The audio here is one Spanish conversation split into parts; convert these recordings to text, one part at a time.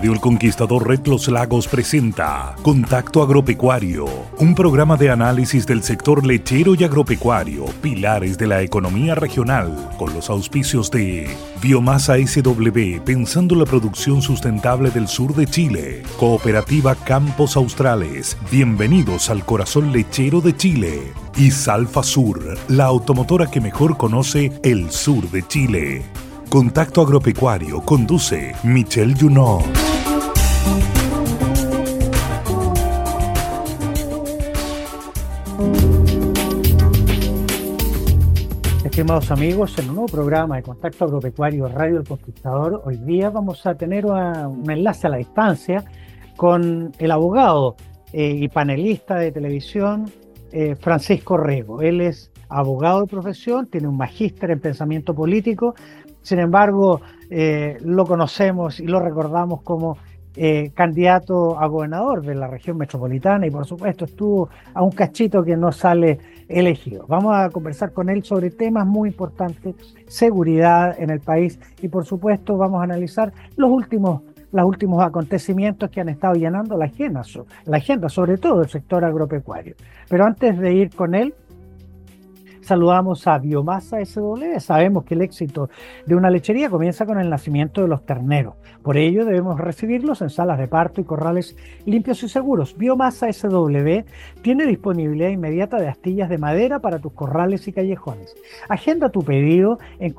Radio El Conquistador Red Los Lagos presenta Contacto Agropecuario, un programa de análisis del sector lechero y agropecuario, pilares de la economía regional, con los auspicios de Biomasa SW, pensando la producción sustentable del sur de Chile, Cooperativa Campos Australes, bienvenidos al corazón lechero de Chile, y Salfa Sur, la automotora que mejor conoce el sur de Chile. Contacto Agropecuario conduce Michelle Junot. Estimados amigos, en un nuevo programa de Contacto Agropecuario Radio El Conquistador, hoy día vamos a tener un enlace a la distancia con el abogado y panelista de televisión Francisco Rego. Él es abogado de profesión, tiene un magíster en pensamiento político. Sin embargo, lo conocemos y lo recordamos como candidato a gobernador de la región metropolitana y por supuesto estuvo a un cachito que no sale elegido. Vamos a conversar con él sobre temas muy importantes, seguridad en el país y por supuesto vamos a analizar los últimos acontecimientos que han estado llenando la agenda, sobre todo el sector agropecuario. Pero antes de ir con él, saludamos a Biomasa SW. Sabemos que el éxito de una lechería comienza con el nacimiento de los terneros. Por ello debemos recibirlos en salas de parto y corrales limpios y seguros. Biomasa SW tiene disponibilidad inmediata de astillas de madera para tus corrales y callejones. Agenda tu pedido en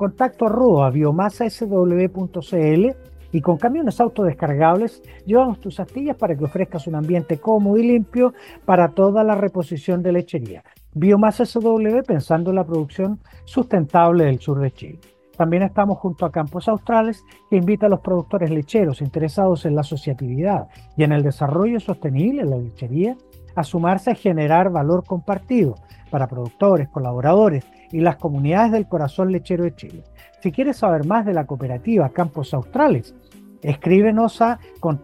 contacto@biomasasw.cl y con camiones autodescargables llevamos tus astillas para que ofrezcas un ambiente cómodo y limpio para toda la reposición de lechería. Biomasa SW, pensando en la producción sustentable del sur de Chile. También estamos junto a Campos Australes, que invita a los productores lecheros interesados en la asociatividad y en el desarrollo sostenible de la lechería a sumarse a generar valor compartido para productores, colaboradores y las comunidades del corazón lechero de Chile. Si quieres saber más de la cooperativa Campos Australes, escríbenos a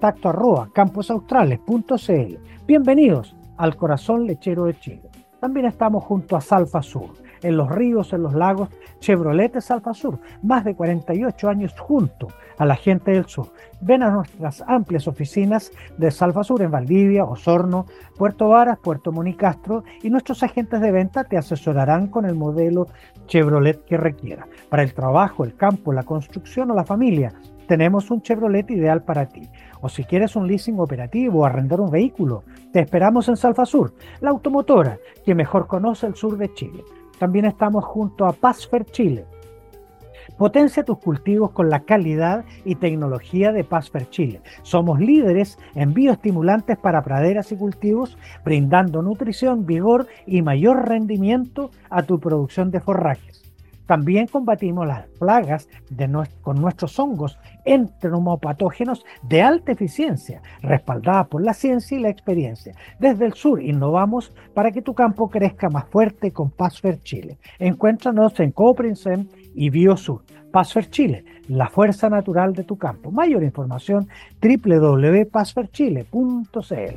contacto@camposaustrales.cl. Bienvenidos al corazón lechero de Chile. También estamos junto a Salfa Sur, en los ríos, en los lagos, Chevrolet Salfa Sur, más de 48 años junto a la gente del sur. Ven a nuestras amplias oficinas de Salfa Sur en Valdivia, Osorno, Puerto Varas, Puerto Monicastro y nuestros agentes de venta te asesorarán con el modelo Chevrolet que requiera. Para el trabajo, el campo, la construcción o la familia, tenemos un Chevrolet ideal para ti. O si quieres un leasing operativo o arrendar un vehículo, te esperamos en Salfa Sur, la automotora que mejor conoce el sur de Chile. También estamos junto a Pasfer Chile. Potencia tus cultivos con la calidad y tecnología de Pasfer Chile. Somos líderes en bioestimulantes para praderas y cultivos, brindando nutrición, vigor y mayor rendimiento a tu producción de forrajes. También combatimos las plagas con nuestros hongos entomopatógenos de alta eficiencia, respaldadas por la ciencia y la experiencia. Desde el sur innovamos para que tu campo crezca más fuerte con Pasfer Chile. Encuéntranos en Coprinsem y Biosur. Pasfer Chile, la fuerza natural de tu campo. Mayor información www.pasferchile.cl.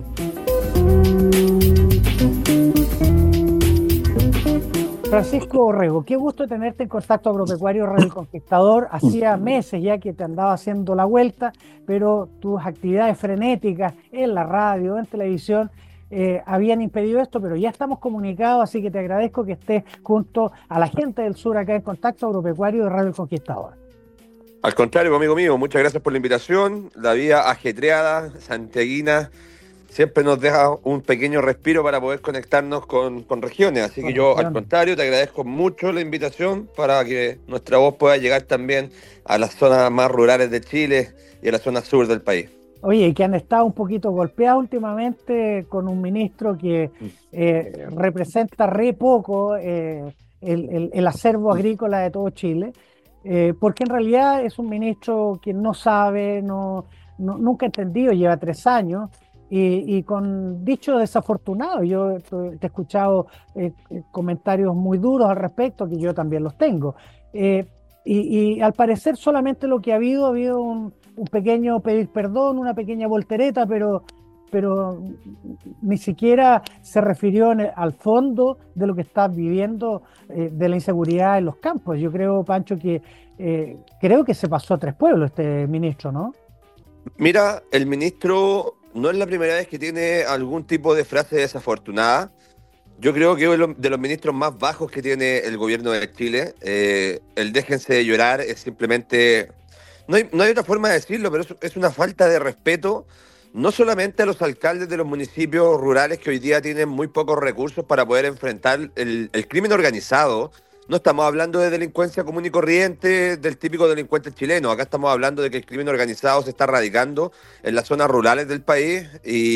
Francisco Rego, qué gusto tenerte en Contacto Agropecuario Radio El Conquistador. Hacía meses ya que te andaba haciendo la vuelta, pero tus actividades frenéticas en la radio, en televisión, habían impedido esto, pero ya estamos comunicados, así que te agradezco que estés junto a la gente del sur acá en Contacto Agropecuario de Radio El Conquistador. Al contrario, amigo mío, muchas gracias por la invitación. La vida ajetreada, santiaguina, siempre nos deja un pequeño respiro para poder conectarnos con regiones. Así que yo, al contrario, te agradezco mucho la invitación para que nuestra voz pueda llegar también a las zonas más rurales de Chile y a la zona sur del país. Oye, y que han estado un poquito golpeados últimamente con un ministro que representa re poco el acervo agrícola de todo Chile, porque en realidad es un ministro que no sabe, nunca ha entendido, lleva 3 años, y con dichos desafortunados. Yo te he escuchado comentarios muy duros al respecto, que yo también los tengo. Y al parecer solamente lo que ha habido un pequeño pedir perdón, una pequeña voltereta, pero ni siquiera se refirió al fondo de lo que está viviendo de la inseguridad en los campos. Yo creo, Pancho, que creo que se pasó a 3 pueblos este ministro, ¿no? Mira, el ministro no es la primera vez que tiene algún tipo de frase desafortunada. Yo creo que es uno de los ministros más bajos que tiene el gobierno de Chile. El déjense de llorar es simplemente... no hay otra forma de decirlo, pero es una falta de respeto, no solamente a los alcaldes de los municipios rurales que hoy día tienen muy pocos recursos para poder enfrentar el crimen organizado. No estamos hablando de delincuencia común y corriente, del típico delincuente chileno. Acá estamos hablando de que el crimen organizado se está radicando en las zonas rurales del país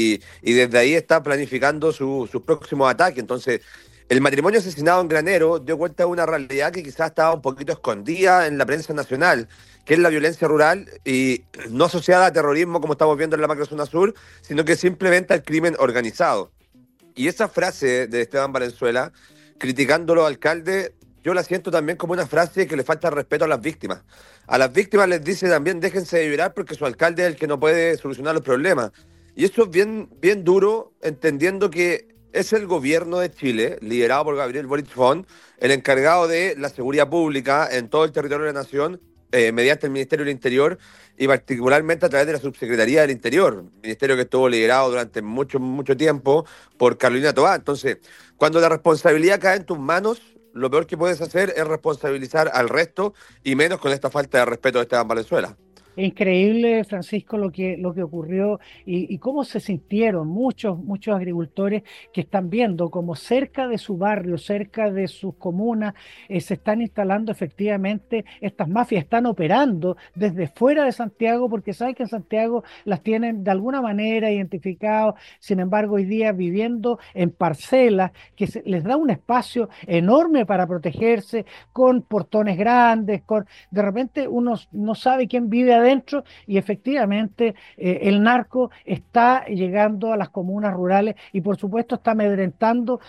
y desde ahí está planificando sus próximos ataques. Entonces, el matrimonio asesinado en Granero dio cuenta de una realidad que quizás estaba un poquito escondida en la prensa nacional, que es la violencia rural y no asociada a terrorismo como estamos viendo en la macrozona sur, sino que simplemente al crimen organizado. Y esa frase de Esteban Valenzuela, criticando a los alcaldes, yo la siento también como una frase que le falta respeto a las víctimas. A las víctimas les dice también déjense de llorar porque su alcalde es el que no puede solucionar los problemas. Y eso es bien, bien duro, entendiendo que es el gobierno de Chile, liderado por Gabriel Boric Font, el encargado de la seguridad pública en todo el territorio de la nación, mediante el Ministerio del Interior y particularmente a través de la Subsecretaría del Interior, ministerio que estuvo liderado durante mucho, mucho tiempo por Carolina Toá. Entonces, cuando la responsabilidad cae en tus manos, lo peor que puedes hacer es responsabilizar al resto y menos con esta falta de respeto de Esteban Valenzuela. Es increíble, Francisco, lo que ocurrió y cómo se sintieron muchos agricultores que están viendo como cerca de su barrio, cerca de sus comunas, se están instalando efectivamente estas mafias, están operando desde fuera de Santiago porque saben que en Santiago las tienen de alguna manera identificados, sin embargo hoy día viviendo en parcelas que les da un espacio enorme para protegerse con portones grandes, de repente uno no sabe quién vive adentro y efectivamente el narco está llegando a las comunas rurales y por supuesto está amedrentando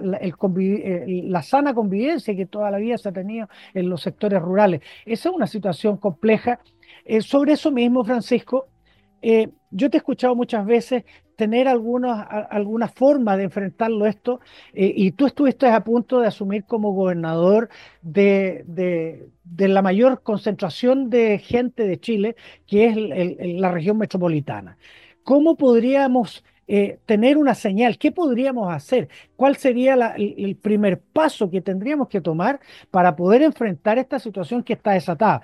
la sana convivencia que toda la vida se ha tenido en los sectores rurales. Esa es una situación compleja. Sobre eso mismo, Francisco, yo te he escuchado muchas veces tener alguna forma de enfrentarlo esto, y tú estuviste a punto de asumir como gobernador de la mayor concentración de gente de Chile, que es la región metropolitana. ¿Cómo podríamos tener una señal? ¿Qué podríamos hacer? ¿Cuál sería el primer paso que tendríamos que tomar para poder enfrentar esta situación que está desatada?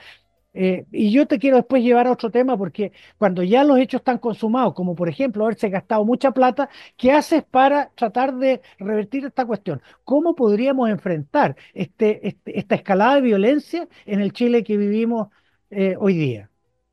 Y yo te quiero después llevar a otro tema porque cuando ya los hechos están consumados, como por ejemplo haberse gastado mucha plata, ¿qué haces para tratar de revertir esta cuestión? ¿Cómo podríamos enfrentar esta escalada de violencia en el Chile que vivimos hoy día?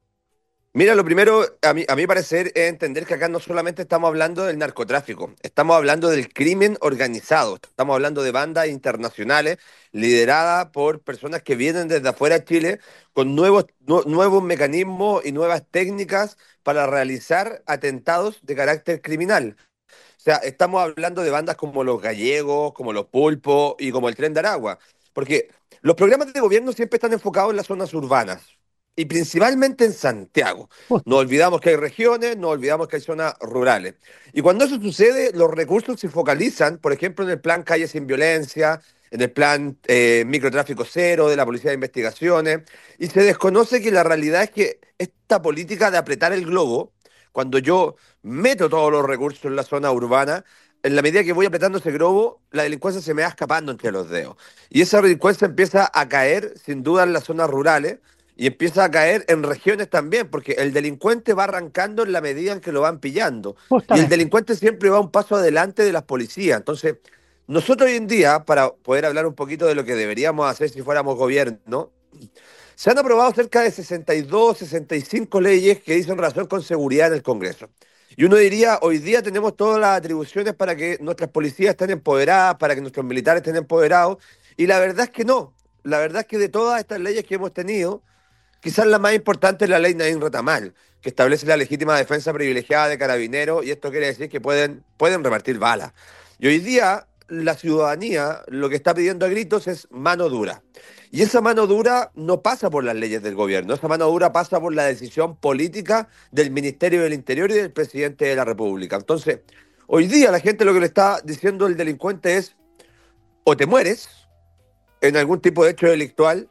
Mira, lo primero, a mi parecer, es entender que acá no solamente estamos hablando del narcotráfico, estamos hablando del crimen organizado, estamos hablando de bandas internacionales lideradas por personas que vienen desde afuera de Chile con nuevos mecanismos y nuevas técnicas para realizar atentados de carácter criminal. O sea, estamos hablando de bandas como Los Gallegos, como Los Pulpos y como el Tren de Aragua. Porque los programas de gobierno siempre están enfocados en las zonas urbanas y principalmente en Santiago. No Justo. olvidamos que hay regiones, no olvidamos que hay zonas rurales. Y cuando eso sucede, los recursos se focalizan, por ejemplo, en el plan Calle Sin Violencia, en el plan Microtráfico Cero de la Policía de Investigaciones, y se desconoce que la realidad es que esta política de apretar el globo, cuando yo meto todos los recursos en la zona urbana, en la medida que voy apretando ese globo, la delincuencia se me va escapando entre los dedos. Y esa delincuencia empieza a caer, sin duda, en las zonas rurales y empieza a caer en regiones también, porque el delincuente va arrancando en la medida en que lo van pillando. Y el Justamente. delincuente siempre va un paso adelante de las policías. Entonces, nosotros hoy en día, para poder hablar un poquito de lo que deberíamos hacer si fuéramos gobierno, se han aprobado cerca de 62, 65 leyes que dicen relación con seguridad en el Congreso. Y uno diría, hoy día tenemos todas las atribuciones para que nuestras policías estén empoderadas, para que nuestros militares estén empoderados, y la verdad es que no. La verdad es que de todas estas leyes que hemos tenido, quizás la más importante es la ley Naín Retamal, que establece la legítima defensa privilegiada de carabineros, y esto quiere decir que pueden repartir balas. Y hoy día la ciudadanía lo que está pidiendo a gritos es mano dura. Y esa mano dura no pasa por las leyes del gobierno, esa mano dura pasa por la decisión política del Ministerio del Interior y del presidente de la República. Entonces, hoy día la gente lo que le está diciendo el delincuente es o te mueres en algún tipo de hecho delictual,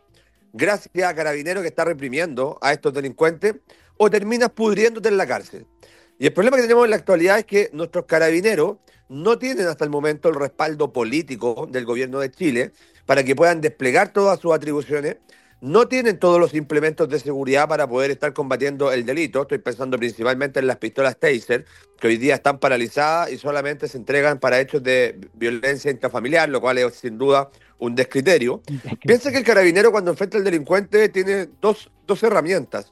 gracias a Carabineros que está reprimiendo a estos delincuentes, o terminas pudriéndote en la cárcel. Y el problema que tenemos en la actualidad es que nuestros carabineros no tienen hasta el momento el respaldo político del gobierno de Chile para que puedan desplegar todas sus atribuciones, no tienen todos los implementos de seguridad para poder estar combatiendo el delito. Estoy pensando principalmente en las pistolas Taser, que hoy día están paralizadas y solamente se entregan para hechos de violencia intrafamiliar, lo cual es sin duda un descriterio. Piensa que el carabinero cuando enfrenta al delincuente tiene dos herramientas: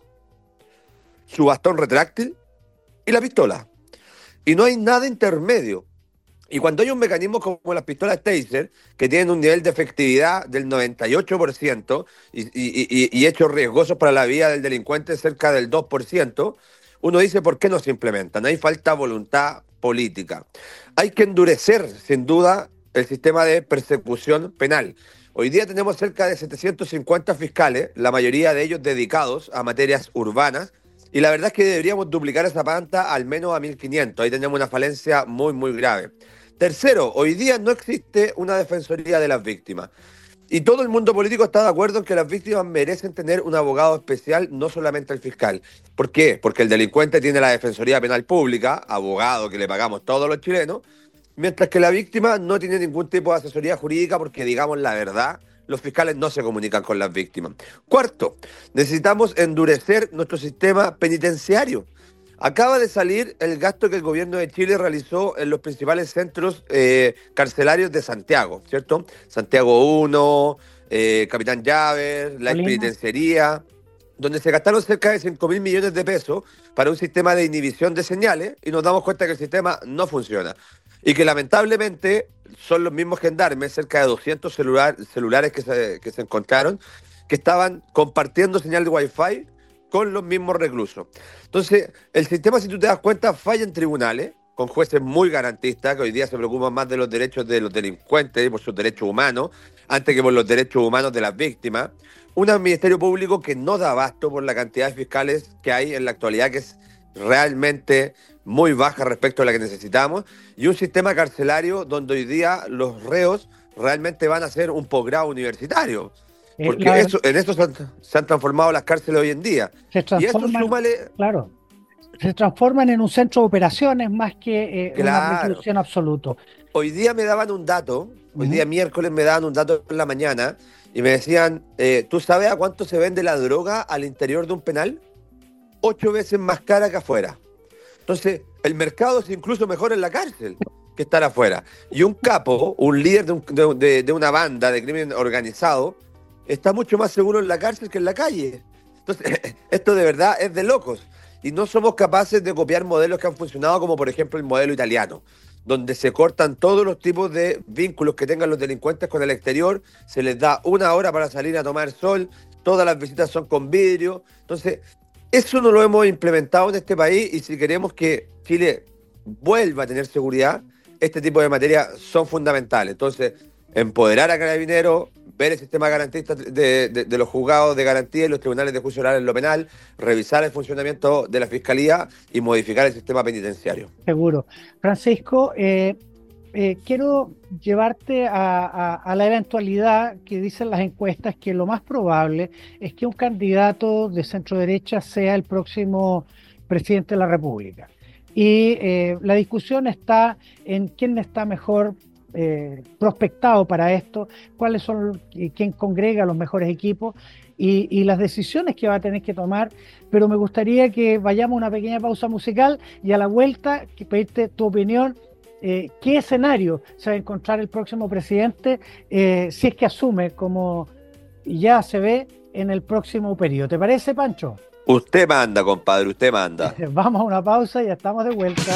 su bastón retráctil y la pistola. Y no hay nada intermedio. Y cuando hay un mecanismo como las pistolas Taser, que tienen un nivel de efectividad del 98% y hechos riesgosos para la vida del delincuente cerca del 2%, uno dice, ¿por qué no se implementan? Hay falta de voluntad política. Hay que endurecer, sin duda, el sistema de persecución penal. Hoy día tenemos cerca de 750 fiscales, la mayoría de ellos dedicados a materias urbanas, y la verdad es que deberíamos duplicar esa planta al menos a 1.500. Ahí tenemos una falencia muy, muy grave. Tercero, hoy día no existe una defensoría de las víctimas. Y todo el mundo político está de acuerdo en que las víctimas merecen tener un abogado especial, no solamente el fiscal. ¿Por qué? Porque el delincuente tiene la Defensoría Penal Pública, abogado que le pagamos todos los chilenos, mientras que la víctima no tiene ningún tipo de asesoría jurídica porque, digamos la verdad, los fiscales no se comunican con las víctimas. Cuarto, necesitamos endurecer nuestro sistema penitenciario. Acaba de salir el gasto que el gobierno de Chile realizó en los principales centros carcelarios de Santiago, ¿cierto? Santiago 1, Capitán Llaver, la penitenciaría, donde se gastaron cerca de 5.000 millones de pesos para un sistema de inhibición de señales y nos damos cuenta que el sistema no funciona. Y que lamentablemente son los mismos gendarmes, cerca de 200 celulares que se encontraron, que estaban compartiendo señal de Wi-Fi con los mismos reclusos. Entonces, el sistema, si tú te das cuenta, falla en tribunales, con jueces muy garantistas, que hoy día se preocupan más de los derechos de los delincuentes y por sus derechos humanos, antes que por los derechos humanos de las víctimas. Un ministerio público que no da abasto por la cantidad de fiscales que hay en la actualidad, que es realmente muy baja respecto a la que necesitamos, y un sistema carcelario donde hoy día los reos realmente van a hacer un posgrado universitario. Porque en eso se han transformado las cárceles hoy en día. Y eso súmale... Claro, se transforman en un centro de operaciones más que una reclusión absoluta. Hoy día me daban un dato, hoy día miércoles me daban un dato en la mañana y me decían, ¿tú sabes a cuánto se vende la droga al interior de un penal? 8 veces más cara que afuera. Entonces, el mercado es incluso mejor en la cárcel que estar afuera. Y un capo, un líder de una banda de crimen organizado, está mucho más seguro en la cárcel que en la calle. Entonces, esto de verdad es de locos. Y no somos capaces de copiar modelos que han funcionado, como por ejemplo el modelo italiano, donde se cortan todos los tipos de vínculos que tengan los delincuentes con el exterior, se les da 1 hora para salir a tomar sol, todas las visitas son con vidrio. Entonces, eso no lo hemos implementado en este país, y si queremos que Chile vuelva a tener seguridad, este tipo de materias son fundamentales. Entonces, empoderar a Carabineros, ver el sistema garantista de los juzgados de garantía y los tribunales de juicio oral en lo penal, revisar el funcionamiento de la Fiscalía y modificar el sistema penitenciario. Seguro. Francisco, quiero llevarte a la eventualidad que dicen las encuestas, que lo más probable es que un candidato de centro derecha sea el próximo presidente de la República. Y la discusión está en quién está mejor prospectado para esto, quién congrega los mejores equipos y las decisiones que va a tener que tomar. Pero me gustaría que vayamos a una pequeña pausa musical y a la vuelta pedirte tu opinión. ¿Qué escenario se va a encontrar el próximo presidente si es que asume, como ya se ve, en el próximo periodo? ¿Te parece, Pancho? Usted manda, compadre, usted manda. Vamos a una pausa y ya estamos de vuelta.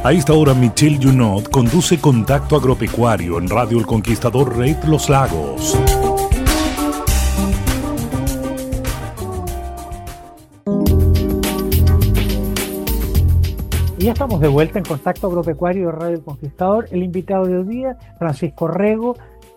A esta hora, Michelle Junot conduce Contacto Agropecuario en Radio El Conquistador Red Los Lagos. Y ya estamos de vuelta en Contacto Agropecuario de Radio El Conquistador. El invitado de hoy día, Francisco Rego,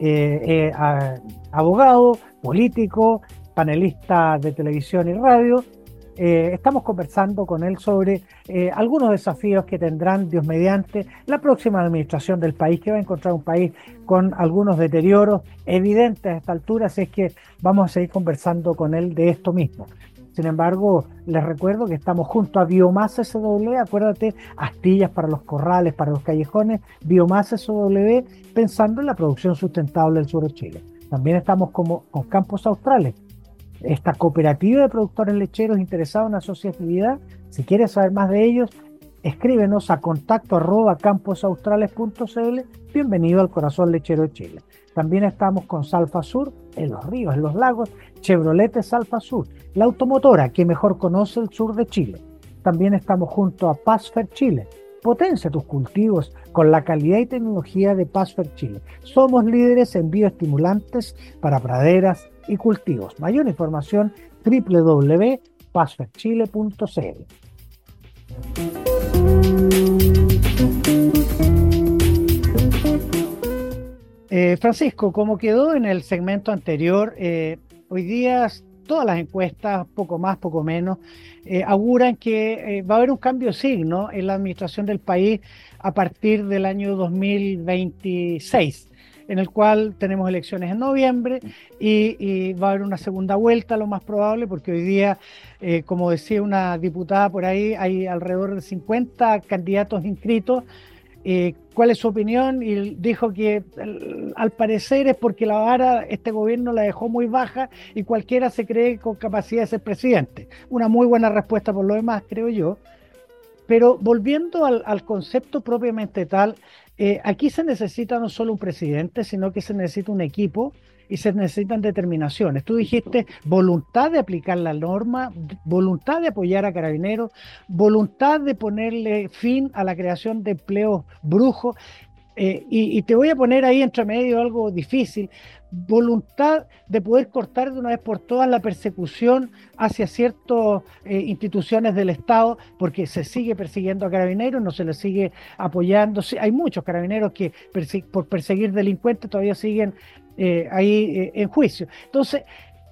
abogado, político, panelista de televisión y radio. Estamos conversando con él sobre algunos desafíos que tendrán, Dios mediante, la próxima administración del país, que va a encontrar un país con algunos deterioros evidentes a esta altura, así es que vamos a seguir conversando con él de esto mismo. Sin embargo, les recuerdo que estamos junto a Biomasa SW, acuérdate, astillas para los corrales, para los callejones, Biomasa SW, pensando en la producción sustentable del sur de Chile. También estamos con Campos Australes, esta cooperativa de productores lecheros interesados en la asociatividad. Si quieres saber más de ellos, escríbenos a contacto@camposaustrales.cl. Bienvenido al corazón lechero de Chile. También estamos con Salfa Sur, en los ríos, en los lagos, Chevrolet Salfa Sur, la automotora que mejor conoce el sur de Chile. También estamos junto a Pasfer Chile. Potencia tus cultivos con la calidad y tecnología de Pasfer Chile. Somos líderes en bioestimulantes para praderas y cultivos. Mayor información www.pasferchile.cl. Francisco, como quedó en el segmento anterior, hoy día todas las encuestas, poco más, poco menos, auguran que va a haber un cambio de signo en la administración del país a partir del año 2026, en el cual tenemos elecciones en noviembre y va a haber una segunda vuelta, lo más probable, porque hoy día, como decía una diputada por ahí, hay alrededor de 50 candidatos inscritos. ¿Cuál es su opinión? Y dijo que al parecer es porque la vara este gobierno la dejó muy baja y cualquiera se cree con capacidad de ser presidente. Una muy buena respuesta por lo demás, creo yo. Pero volviendo al concepto propiamente tal, aquí se necesita no solo un presidente, sino que se necesita un equipo y se necesitan determinaciones. Tú dijiste voluntad de aplicar la norma, voluntad de apoyar a Carabineros, voluntad de ponerle fin a la creación de empleos brujos, y te voy a poner ahí entre medio algo difícil, voluntad de poder cortar de una vez por todas la persecución hacia ciertas instituciones del Estado, porque se sigue persiguiendo a Carabineros, no se les sigue apoyando. Hay muchos carabineros que por perseguir delincuentes todavía siguen ahí en juicio. Entonces,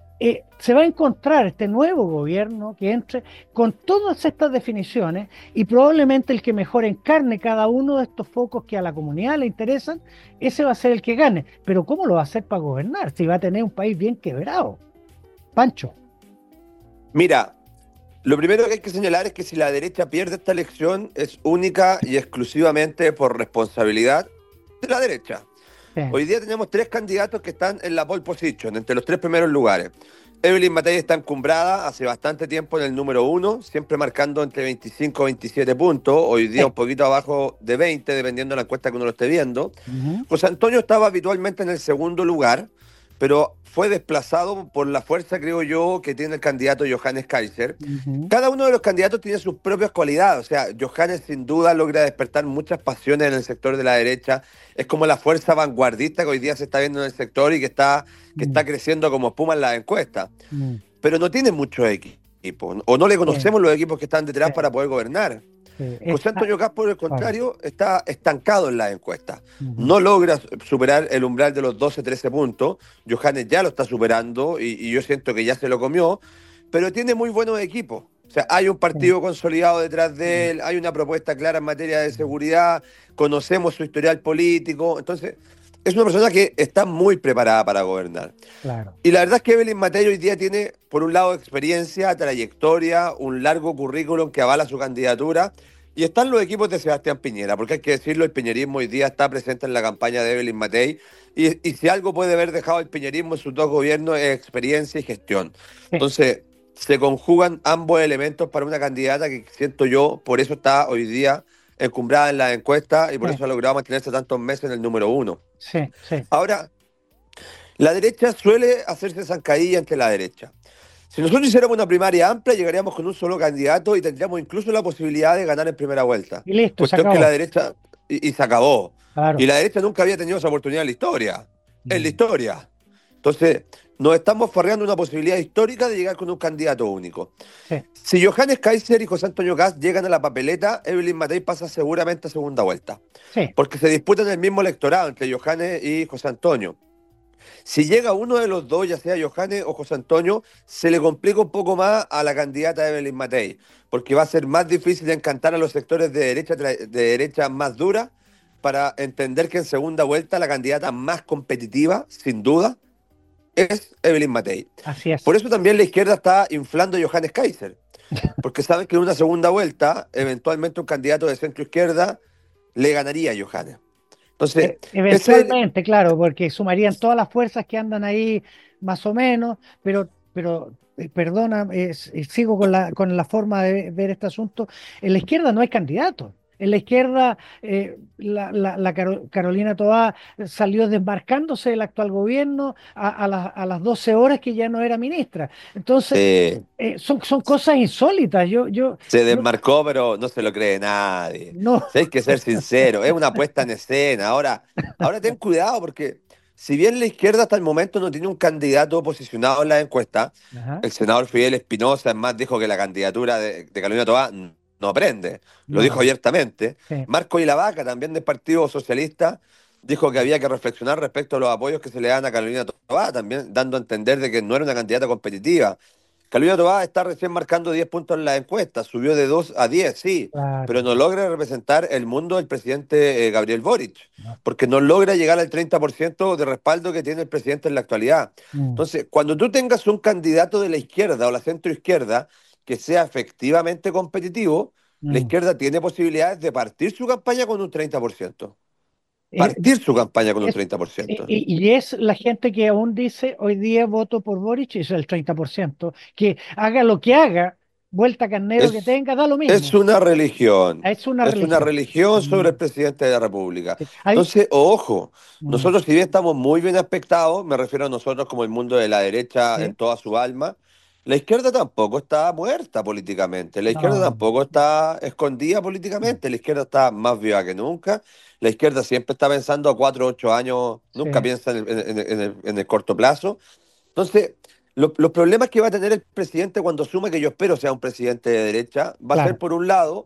se va a encontrar este nuevo gobierno que entre con todas estas definiciones y probablemente el que mejor encarne cada uno de estos focos que a la comunidad le interesan, ese va a ser el que gane. Pero ¿cómo lo va a hacer para gobernar? Si va a tener un país bien quebrado. Pancho. Mira, lo primero que hay que señalar es que si la derecha pierde esta elección es única y exclusivamente por responsabilidad de la derecha. Sí. Hoy día tenemos 3 candidatos que están en la pole position, entre los 3 primeros lugares. Evelyn Matei está encumbrada hace bastante tiempo en el número 1, siempre marcando entre 25 y 27 puntos, hoy día un poquito abajo de 20, dependiendo de la encuesta que uno lo esté viendo. José Antonio estaba habitualmente en el segundo lugar, pero fue desplazado por la fuerza, creo yo, que tiene el candidato Johannes Kaiser. Cada uno de los candidatos tiene sus propias cualidades. O sea, Johannes sin duda logra despertar muchas pasiones en el sector de la derecha. Es como la fuerza vanguardista que hoy día se está viendo en el sector y que está creciendo como espuma en las encuestas. Pero no tiene muchos equipos, o no le conocemos los equipos que están detrás para poder gobernar. José Antonio Kast, por el contrario, está estancado en las encuestas. No logra superar el umbral de los 12-13 puntos. Johannes ya lo está superando y yo siento que ya se lo comió, pero tiene muy buenos equipos. O sea, hay un partido consolidado detrás de él, hay una propuesta clara en materia de seguridad, conocemos su historial político. Entonces, es una persona que está muy preparada para gobernar. Claro. Y la verdad es que Evelyn Matei hoy día tiene, por un lado, experiencia, trayectoria, un largo currículum que avala su candidatura. Y están los equipos de Sebastián Piñera, porque hay que decirlo, el piñerismo hoy día está presente en la campaña de Evelyn Matei. Y si algo puede haber dejado el piñerismo en sus 2 gobiernos es experiencia y gestión. Entonces, se conjugan ambos elementos para una candidata que siento yo, por eso está hoy día encumbrada en las encuestas y por eso ha logrado mantenerse tantos meses en el número 1. Sí. Ahora, la derecha suele hacerse zancadilla entre la derecha. Si nosotros hiciéramos una primaria amplia, llegaríamos con un solo candidato y tendríamos incluso la posibilidad de ganar en primera vuelta. Y listo, se Cuestión que la acabó. derecha, y se acabó. Y Claro. la derecha nunca había tenido esa oportunidad en la historia. En la Mm. historia. Entonces, nos estamos farreando una posibilidad histórica de llegar con un candidato único. Sí, Si Johannes Kaiser y José Antonio Kast llegan a la papeleta, Evelyn Matei pasa seguramente a segunda vuelta. sí. Porque se disputan el mismo electorado entre Johannes y José Antonio. Si llega uno de los dos, ya sea Johannes o José Antonio, se le complica un poco más a la candidata Evelyn Matei, porque va a ser más difícil de encantar a los sectores de derecha más dura para entender que en segunda vuelta la candidata más competitiva, sin duda, es Evelyn Matei. Así Por es. eso también la izquierda está inflando a Johannes Kaiser, porque saben que en una segunda vuelta, eventualmente un candidato de centro izquierda le ganaría a Johannes. Entonces, ese Eventualmente, claro, porque sumarían todas las fuerzas que andan ahí más o menos, pero perdona, sigo con la forma de ver este asunto. En la izquierda no hay candidato. En la izquierda, Carolina Toá salió desmarcándose del actual gobierno a las 12 horas que ya no era ministra. Entonces, eh, son cosas insólitas. se Yo desmarcó, pero no se lo cree nadie. no. Si hay que ser sincero, es una puesta en escena. Ahora ten cuidado, porque si bien la izquierda hasta el momento no tiene un candidato posicionado en la encuesta, Ajá, el senador Fidel Espinosa, es más, dijo que la candidatura de Carolina Toá no prende. Lo dijo no. abiertamente. Sí. Marco Ilavaca, también del Partido Socialista, dijo que había que reflexionar respecto a los apoyos que se le dan a Carolina Toá, también dando a entender de que no era una candidata competitiva. Carolina Toá está recién marcando 10 puntos en la encuesta, subió de 2 a 10, sí, pero Claro, no logra representar el mundo del presidente Gabriel Boric, no. porque no logra llegar al 30% de respaldo que tiene el presidente en la actualidad. Mm, Entonces, cuando tú tengas un candidato de la izquierda o la centroizquierda que sea efectivamente competitivo, la mm. izquierda tiene posibilidades de partir su campaña con un 30%. Eh, Partir su campaña con un es, 30%. y es la gente que aún dice hoy día voto por Boric, es el 30%, que haga lo que haga, vuelta carnero que Es, tenga, da lo es mismo. una religión, Es una es una religión. religión sobre Mm, el presidente de la República. sí. Entonces, ojo, Mm, nosotros si bien estamos muy bien aspectados, me refiero a nosotros como el mundo de la derecha en sí, toda su alma, la izquierda tampoco está muerta políticamente, la izquierda no. tampoco está escondida Mm, políticamente, la izquierda está más viva que nunca, la izquierda siempre está pensando a 4 o 8 años, nunca sí, piensa en el corto plazo. Entonces, los problemas que va a tener el presidente cuando asume, que yo espero sea un presidente de derecha, va a ser, claro. por un lado,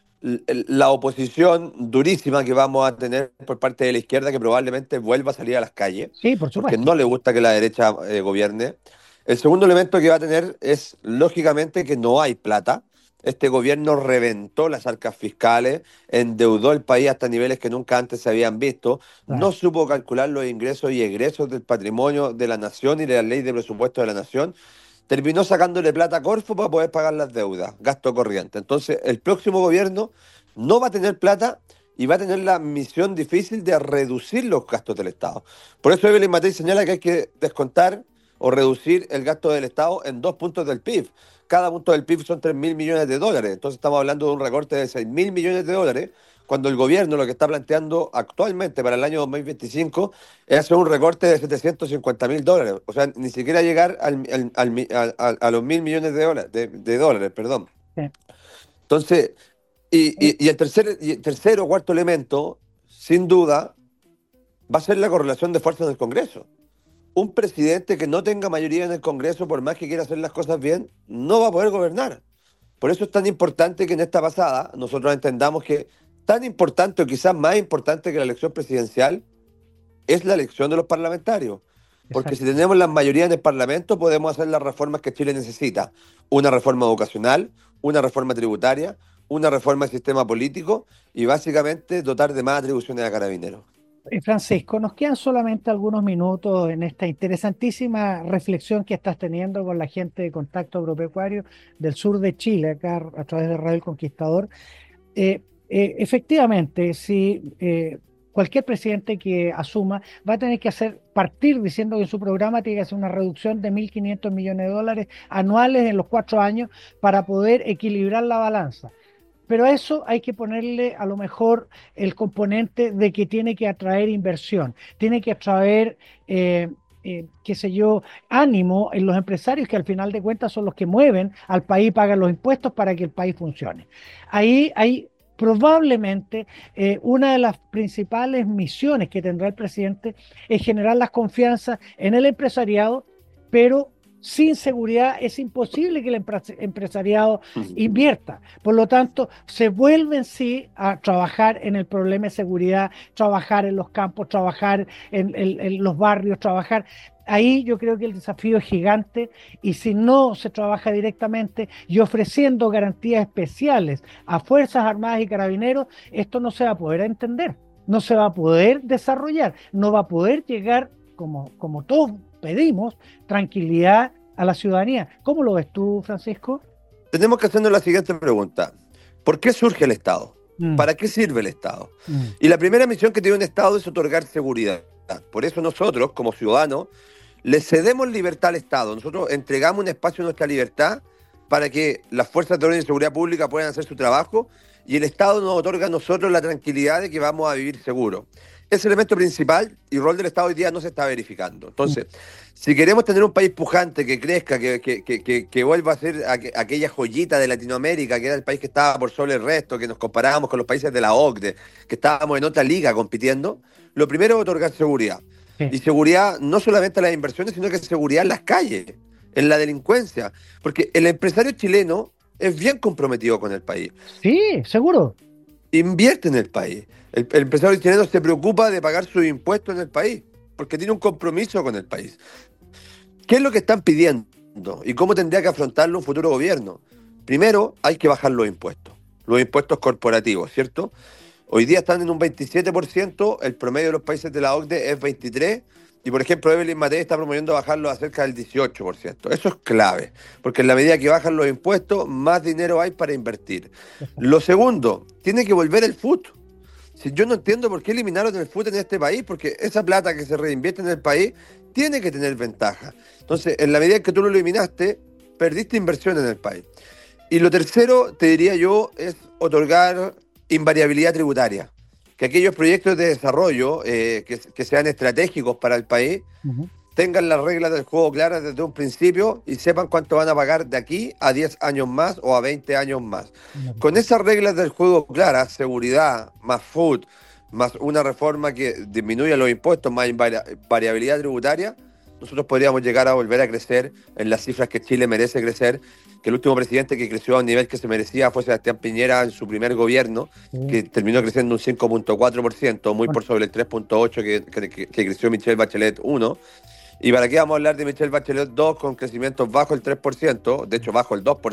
la oposición durísima que vamos a tener por parte de la izquierda, que probablemente vuelva a salir a las calles, Sí, por porque supuesto. no le gusta que la derecha gobierne. El segundo elemento que va a tener es, lógicamente, que no hay plata. Este gobierno reventó las arcas fiscales, endeudó el país hasta niveles que nunca antes se habían visto, no Claro. supo calcular los ingresos y egresos del patrimonio de la nación y de la ley de presupuesto de la nación, terminó sacándole plata a Corfo para poder pagar las deudas, gasto corriente. Entonces, el próximo gobierno no va a tener plata y va a tener la misión difícil de reducir los gastos del Estado. Por eso Evelyn Matei señala que hay que descontar o reducir el gasto del Estado en 2 puntos del PIB. Cada punto del PIB son 3.000 millones de dólares. Entonces estamos hablando de un recorte de 6.000 millones de dólares, cuando el gobierno lo que está planteando actualmente para el año 2025 es hacer un recorte de 750.000 dólares. O sea, ni siquiera llegar a los 1.000 millones de dólares, perdón. Sí. Entonces, Eh, y el tercer o cuarto elemento, sin duda, va a ser la correlación de fuerzas del Congreso. Un presidente que no tenga mayoría en el Congreso, por más que quiera hacer las cosas bien, no va a poder gobernar. Por eso es tan importante que en esta pasada nosotros entendamos que tan importante o quizás más importante que la elección presidencial es la elección de los parlamentarios. Porque si exacto. tenemos la mayoría en el Parlamento, podemos hacer las reformas que Chile necesita. Una reforma educacional, una reforma tributaria, una reforma del sistema político y básicamente dotar de más atribuciones a Carabineros. Francisco, nos quedan solamente algunos minutos en esta interesantísima reflexión que estás teniendo con la gente de Contacto Agropecuario del sur de Chile, acá a través de Radio El Conquistador. Efectivamente, si cualquier presidente que asuma va a tener que hacer partir diciendo que en su programa tiene que hacer una reducción de 1.500 millones de dólares anuales en los 4 años para poder equilibrar la balanza. Pero a eso hay que ponerle a lo mejor el componente de que tiene que atraer inversión, tiene que atraer qué sé yo, ánimo en los empresarios que al final de cuentas son los que mueven al país, pagan los impuestos para que el país funcione. Ahí hay probablemente una de las principales misiones que tendrá el presidente es generar la confianza en el empresariado, pero sin seguridad es imposible que el empresariado invierta. Por lo tanto, se vuelven sí a trabajar en el problema de seguridad, trabajar en los campos, trabajar en los barrios, trabajar. Ahí yo creo que el desafío es gigante y si no se trabaja directamente y ofreciendo garantías especiales a Fuerzas Armadas y Carabineros, esto no se va a poder entender, no se va a poder desarrollar, no va a poder llegar como todos pedimos, tranquilidad a la ciudadanía. ¿Cómo lo ves tú, Francisco? Tenemos que hacernos la siguiente pregunta. ¿Por qué surge el Estado? ¿Para qué sirve el Estado? Y la primera misión que tiene un Estado es otorgar seguridad. Por eso nosotros, como ciudadanos, le cedemos libertad al Estado. Nosotros entregamos un espacio de nuestra libertad para que las fuerzas de orden y seguridad pública puedan hacer su trabajo y el Estado nos otorga a nosotros la tranquilidad de que vamos a vivir seguros. Ese elemento principal y rol del Estado hoy día no se está verificando. Entonces, si queremos tener un país pujante, que crezca, que vuelva a ser aquella joyita de Latinoamérica, que era el país que estaba por sobre el resto, que nos comparábamos con los países de la OCDE, que estábamos en otra liga compitiendo, lo primero es otorgar seguridad. Sí. Y seguridad no solamente en las inversiones, sino que seguridad en las calles, en la delincuencia. Porque el empresario chileno es bien comprometido con el país. Sí, seguro. Invierte en el país. El empresario chileno se preocupa de pagar sus impuestos en el país, porque tiene un compromiso con el país. ¿Qué es lo que están pidiendo? ¿Y cómo tendría que afrontarlo un futuro gobierno? Primero, hay que bajar los impuestos corporativos, ¿cierto? Hoy día están en un 27%, el promedio de los países de la OCDE es 23%, y por ejemplo Evelyn Matei está promoviendo bajarlo a cerca del 18%. Eso es clave, porque en la medida que bajan los impuestos, más dinero hay para invertir. Lo segundo, tiene que volver el FUT. Si yo no entiendo por qué eliminaron el FUT en este país, porque esa plata que se reinvierte en el país tiene que tener ventaja. Entonces, en la medida en que tú lo eliminaste, perdiste inversión en el país. Y lo tercero, te diría yo, es otorgar invariabilidad tributaria. Que aquellos proyectos de desarrollo que sean estratégicos para el país tengan las reglas del juego claras desde un principio y sepan cuánto van a pagar de aquí a 10 años más o a 20 años más. Con esas reglas del juego claras, seguridad, más FUT, más una reforma que disminuya los impuestos, más variabilidad tributaria, nosotros podríamos llegar a volver a crecer en las cifras que Chile merece crecer, que el último presidente que creció a un nivel que se merecía fue Sebastián Piñera en su primer gobierno, que terminó creciendo un 5.4%, muy por sobre el 3.8% que creció Michelle Bachelet 1. ¿Y para qué vamos a hablar de Michelle Bachelet 2 con crecimientos bajo el 3%, de hecho bajo el 2%,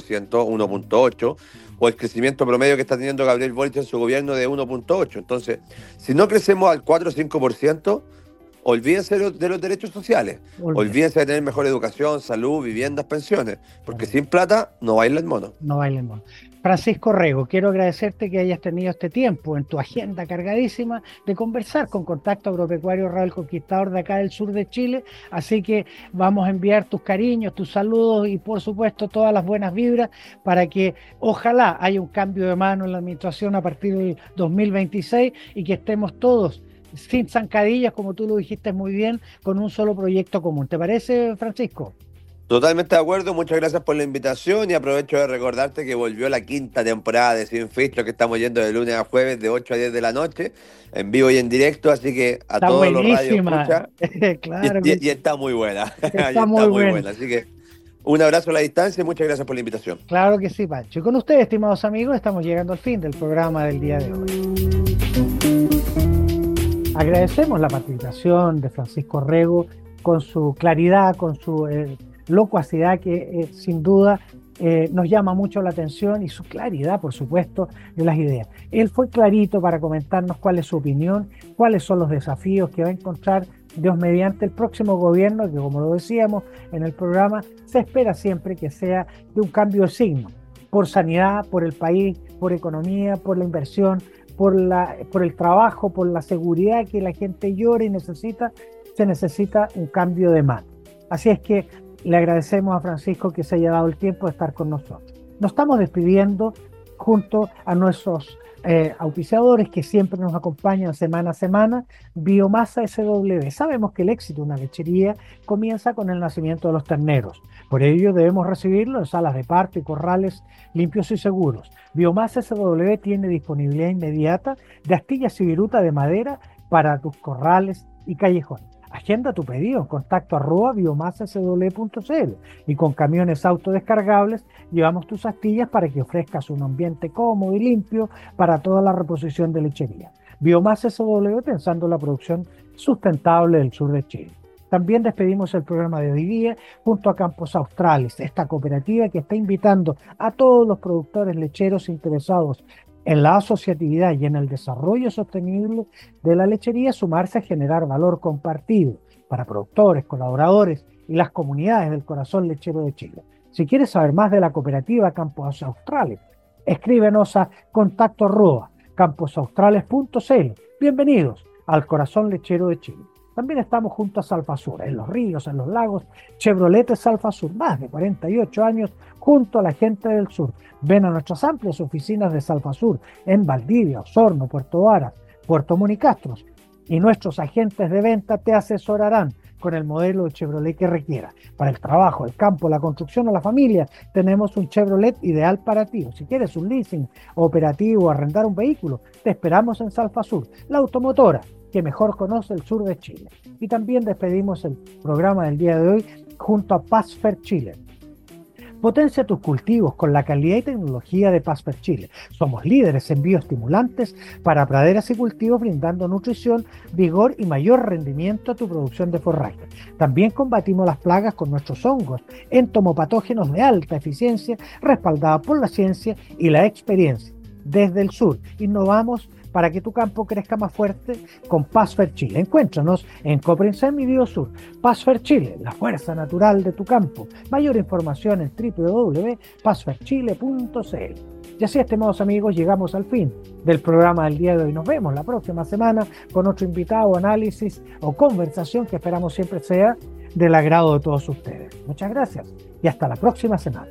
1.8%, o el crecimiento promedio que está teniendo Gabriel Boric en su gobierno de 1.8%? Entonces, si no crecemos al 4 o 5%, olvídense de los derechos sociales, olvídense de tener mejor educación, salud, viviendas, pensiones, porque sin plata no baila el mono. No baila el mono. Francisco Rego, quiero agradecerte que hayas tenido este tiempo en tu agenda cargadísima de conversar con Contacto Agropecuario Radio Conquistador de acá del sur de Chile, así que vamos a enviar tus cariños, tus saludos y por supuesto todas las buenas vibras para que ojalá haya un cambio de mano en la administración a partir del 2026 y que estemos todos sin zancadillas, como tú lo dijiste muy bien, con un solo proyecto común. ¿Te parece, Francisco? Totalmente de acuerdo, muchas gracias por la invitación y aprovecho de recordarte que volvió la quinta temporada de Sin Filtro, que estamos yendo de lunes a jueves de 8 a 10 de la noche, en vivo y en directo, así que a todos buenísima. Los radios Claro y está muy buena. Está muy buena. Así que un abrazo a la distancia y muchas gracias por la invitación. Claro que sí, Pancho. Y con ustedes, estimados amigos, estamos llegando al fin del programa del día de hoy. Agradecemos la participación de Francisco Rego con su claridad, con su locuacidad que sin duda nos llama mucho la atención y su claridad, por supuesto, de las ideas. Él fue clarito para comentarnos cuál es su opinión, cuáles son los desafíos que va a encontrar Dios mediante el próximo gobierno, que como lo decíamos en el programa, se espera siempre que sea de un cambio de signo, por sanidad, por el país, por economía, por la inversión, por el trabajo, por la seguridad que la gente llora y necesita, se necesita un cambio de mano. Así es que le agradecemos a Francisco que se haya dado el tiempo de estar con nosotros. Nos estamos despidiendo junto a nuestros auspiciadores que siempre nos acompañan semana a semana, Biomasa SW. Sabemos que el éxito de una lechería comienza con el nacimiento de los terneros. Por ello debemos recibirlo en salas de parto y corrales limpios y seguros. Biomasa SW tiene disponibilidad inmediata de astillas y viruta de madera para tus corrales y callejones. Agenda tu pedido en contacto@biomasasw.cl y con camiones autodescargables llevamos tus astillas para que ofrezcas un ambiente cómodo y limpio para toda la reposición de lechería. Biomasa SW, pensando en la producción sustentable del sur de Chile. También despedimos el programa de hoy día junto a Campos Australes, esta cooperativa que está invitando a todos los productores lecheros interesados en la asociatividad y en el desarrollo sostenible de la lechería, sumarse a generar valor compartido para productores, colaboradores y las comunidades del corazón lechero de Chile. Si quieres saber más de la cooperativa Campos Australes, escríbenos a contacto@camposaustrales.cl. Bienvenidos al corazón lechero de Chile. También estamos junto a Salfasur, en los ríos, en los lagos, Chevrolet Salfasur, más de 48 años junto a la gente del sur. Ven a nuestras amplias oficinas de Salfasur en Valdivia, Osorno, Puerto Varas, Puerto Monicastros, y nuestros agentes de venta te asesorarán con el modelo de Chevrolet que requiera. Para el trabajo, el campo, la construcción o la familia, tenemos un Chevrolet ideal para ti. O si quieres un leasing operativo o arrendar un vehículo, te esperamos en Salfasur, la automotora que mejor conoce el sur de Chile. Y también despedimos el programa del día de hoy junto a Pasfer Chile. Potencia tus cultivos con la calidad y tecnología de Pasfer Chile. Somos líderes en bioestimulantes para praderas y cultivos, brindando nutrición, vigor y mayor rendimiento a tu producción de forraje. También combatimos las plagas con nuestros hongos entomopatógenos de alta eficiencia, respaldados por la ciencia y la experiencia. Desde el sur, innovamos para que tu campo crezca más fuerte con Pasfer Chile. Encuéntranos en Coprinsem y Biosur. Pasfer Chile, la fuerza natural de tu campo. Mayor información en www.pasferchile.cl. Y así, estimados amigos, llegamos al fin del programa del día de hoy. Nos vemos la próxima semana con otro invitado, análisis o conversación que esperamos siempre sea del agrado de todos ustedes. Muchas gracias y hasta la próxima semana.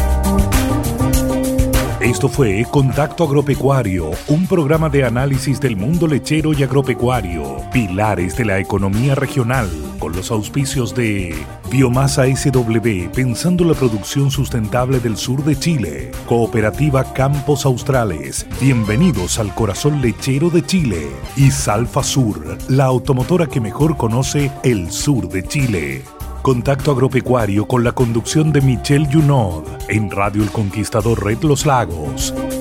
Esto fue Contacto Agropecuario, un programa de análisis del mundo lechero y agropecuario, pilares de la economía regional, con los auspicios de Biomasa SW, pensando la producción sustentable del sur de Chile, Cooperativa Campos Australes, bienvenidos al corazón lechero de Chile, y Salfasur, la automotora que mejor conoce el sur de Chile. Contacto Agropecuario con la conducción de Michelle Junod en Radio El Conquistador Red Los Lagos.